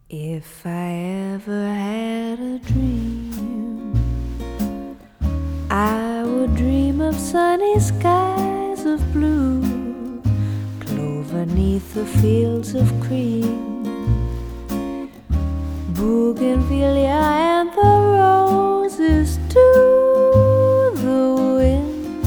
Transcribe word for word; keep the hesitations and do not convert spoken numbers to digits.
If I ever had a dream, I would dream of sunny skies of blue, clover 'neath the fields of cream, bougainvillea